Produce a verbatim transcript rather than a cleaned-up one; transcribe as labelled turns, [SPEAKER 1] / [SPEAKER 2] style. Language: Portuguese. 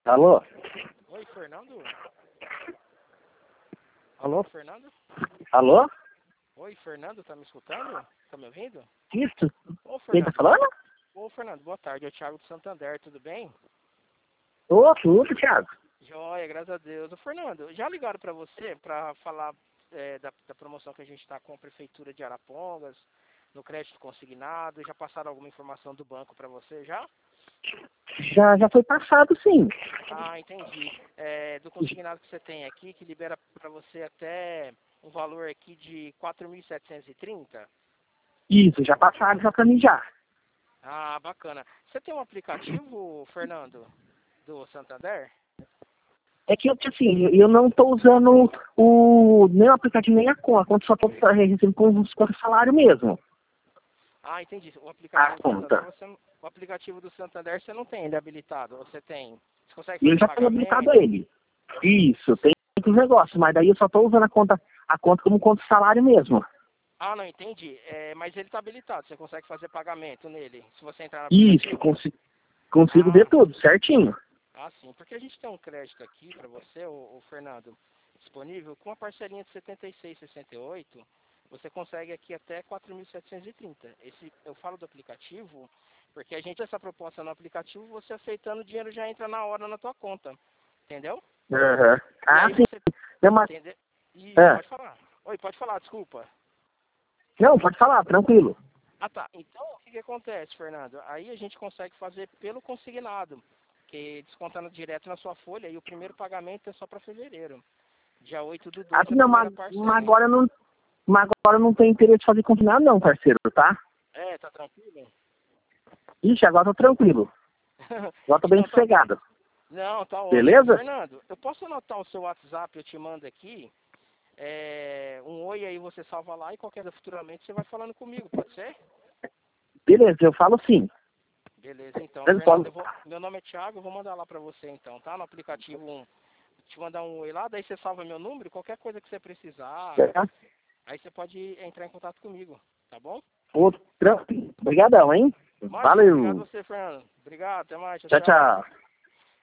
[SPEAKER 1] Alô?
[SPEAKER 2] Oi, Fernando? Alô, Fernando?
[SPEAKER 1] Alô?
[SPEAKER 2] Oi, Fernando, tá me escutando? Tá me ouvindo?
[SPEAKER 1] Isso?
[SPEAKER 2] Ô,
[SPEAKER 1] Quem tá
[SPEAKER 2] Fernando.
[SPEAKER 1] falando?
[SPEAKER 2] Ô, Fernando, boa tarde. É o Thiago do Santander, tudo bem?
[SPEAKER 1] Ô, tudo, Thiago.
[SPEAKER 2] Joia, graças a Deus. Ô, Fernando, já ligaram pra você pra falar é, da, da promoção que a gente tá com a Prefeitura de Arapongas, no crédito consignado? Já passaram alguma informação do banco pra você, já?
[SPEAKER 1] Já, já foi passado, sim.
[SPEAKER 2] Ah, entendi. É, do consignado que você tem aqui, que libera pra você até um valor aqui de quatro mil setecentos e trinta?
[SPEAKER 1] Isso, já passaram já pra mim já.
[SPEAKER 2] Ah, bacana. Você tem um aplicativo, Fernando, do Santander?
[SPEAKER 1] É que, assim, eu não tô usando o, nem o aplicativo, nem a conta. A conta só tô recebendo com os com o salário mesmo.
[SPEAKER 2] Ah, entendi. O
[SPEAKER 1] A
[SPEAKER 2] aplicativo do Santander,
[SPEAKER 1] conta.
[SPEAKER 2] você, não- o aplicativo do Santander você não tem ele habilitado, ou você tem? Você consegue
[SPEAKER 1] E eu
[SPEAKER 2] fazer
[SPEAKER 1] já tenho habilitado
[SPEAKER 2] pagamento?
[SPEAKER 1] ele. Isso, tem outros negócios, mas daí eu só tô usando a conta, a conta como conta de salário mesmo.
[SPEAKER 2] Ah, não, entendi. É, mas ele está habilitado, você consegue fazer pagamento nele, se você entrar no
[SPEAKER 1] Isso,
[SPEAKER 2] aplicativo?
[SPEAKER 1] consigo, consigo ver
[SPEAKER 2] Ah,
[SPEAKER 1] tudo, certinho.
[SPEAKER 2] ah, sim. Porque a gente tem um crédito aqui para você, o, Fernando, disponível com uma parcelinha de setenta e seis reais e sessenta e oito centavos. Você consegue aqui até quatro mil setecentos e trinta. Esse, eu falo do aplicativo porque a gente essa proposta no aplicativo, você aceitando o dinheiro já entra na hora na tua conta. Entendeu?
[SPEAKER 1] Aham.
[SPEAKER 2] E
[SPEAKER 1] Ah,
[SPEAKER 2] aí
[SPEAKER 1] sim.
[SPEAKER 2] você
[SPEAKER 1] Não, mas,
[SPEAKER 2] entendeu? E
[SPEAKER 1] é.
[SPEAKER 2] pode falar. Oi, pode falar, desculpa.
[SPEAKER 1] Não, pode falar, tranquilo.
[SPEAKER 2] Ah, tá. Então, o que, que acontece, Fernando? Aí a gente consegue fazer pelo consignado, que descontando direto na sua folha, e o primeiro pagamento é só para fevereiro. Dia oito do
[SPEAKER 1] Ah,
[SPEAKER 2] dois
[SPEAKER 1] sim,
[SPEAKER 2] a
[SPEAKER 1] não, mas,
[SPEAKER 2] primeira
[SPEAKER 1] mas
[SPEAKER 2] parcela.
[SPEAKER 1] agora eu não, mas agora eu não tenho interesse de fazer confinado não, parceiro, tá?
[SPEAKER 2] É, tá tranquilo?
[SPEAKER 1] Ixi, agora tô tranquilo. Agora tô bem
[SPEAKER 2] Então tá.
[SPEAKER 1] sossegado.
[SPEAKER 2] Não, tá ótimo.
[SPEAKER 1] Beleza?
[SPEAKER 2] Fernando, eu posso anotar o seu WhatsApp, eu te mando aqui. É, um oi aí, você salva lá e qualquer coisa futuramente você vai falando comigo, pode ser?
[SPEAKER 1] Beleza, eu falo sim.
[SPEAKER 2] Beleza, então,
[SPEAKER 1] Eu
[SPEAKER 2] Fernando,
[SPEAKER 1] falo.
[SPEAKER 2] eu vou, meu nome é Thiago, eu vou mandar lá pra você então, tá? No aplicativo, um, te mandar um oi lá, daí você salva meu número, qualquer coisa que você precisar,
[SPEAKER 1] Tá?
[SPEAKER 2] aí você pode entrar em contato comigo, tá bom?
[SPEAKER 1] Ô, tranquilo. Obrigadão, hein?
[SPEAKER 2] Imagina, obrigado
[SPEAKER 1] Valeu.
[SPEAKER 2] a você, Fernando. Obrigado, até mais, tchau,
[SPEAKER 1] Tchau,
[SPEAKER 2] tchau.
[SPEAKER 1] tchau.